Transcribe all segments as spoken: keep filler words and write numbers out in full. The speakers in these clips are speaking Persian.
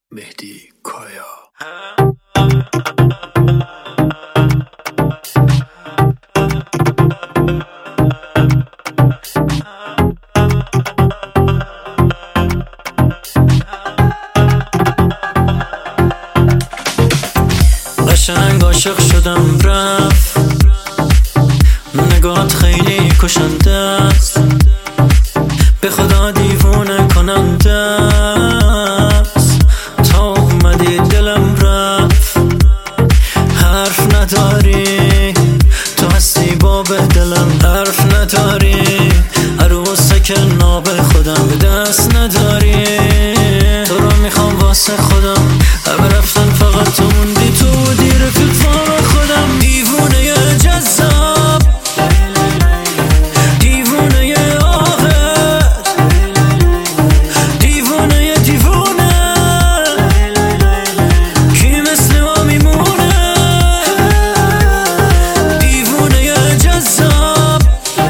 مهدی کایا. قشنگ عاشق شدم رفت، نگاهت خیلی کشنده است، به خدا دیوونه کننده است. تا اومدی دلم رفت، حرف نداری، تو هستی باب دلم، حرف نداری، عروسه که ناب خودم به دست نداری. تو رو میخوام واسه خودم، همه رفتن فقط تو موندی، تو بودی رفیق فام خودم. دیوونه جذاب، دیوونه آهت، دیوونه دیوونه، کی مثل ما میمونه؟ دیوونه جذاب،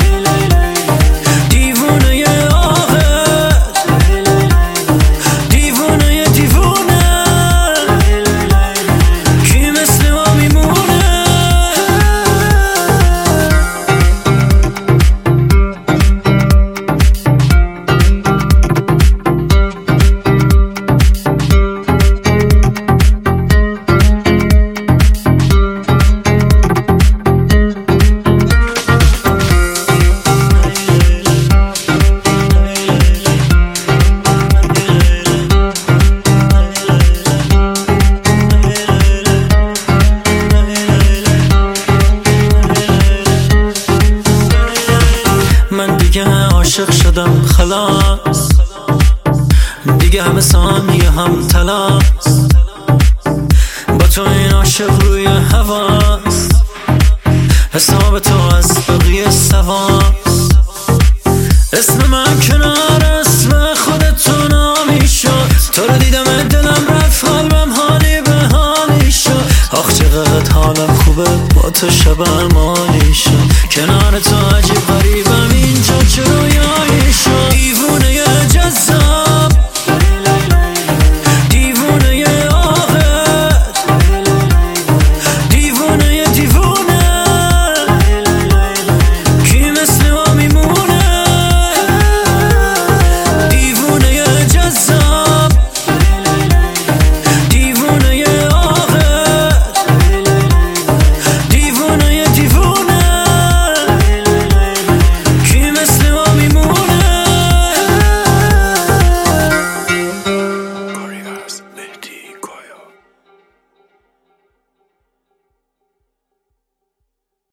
دیوونه آهت، دیوونه دیوونه، کی مثل ما میمونه؟ من دیگه عاشق شدم خلاص، دیگه همه ثانیه هم تلاس، با تو این عاشق روی هواست، حساب تو از بقیه سواست. اسم من کنار اسم خودتو نامی شد، تو رو دیدم دلم رفت، قلبم حالی به حالی شد. آخ چقدر حالم خوبه با تو شب مالی شد، کنار تو عجیب غریبم اینجا چه رویایی شد. دیوونه جذاب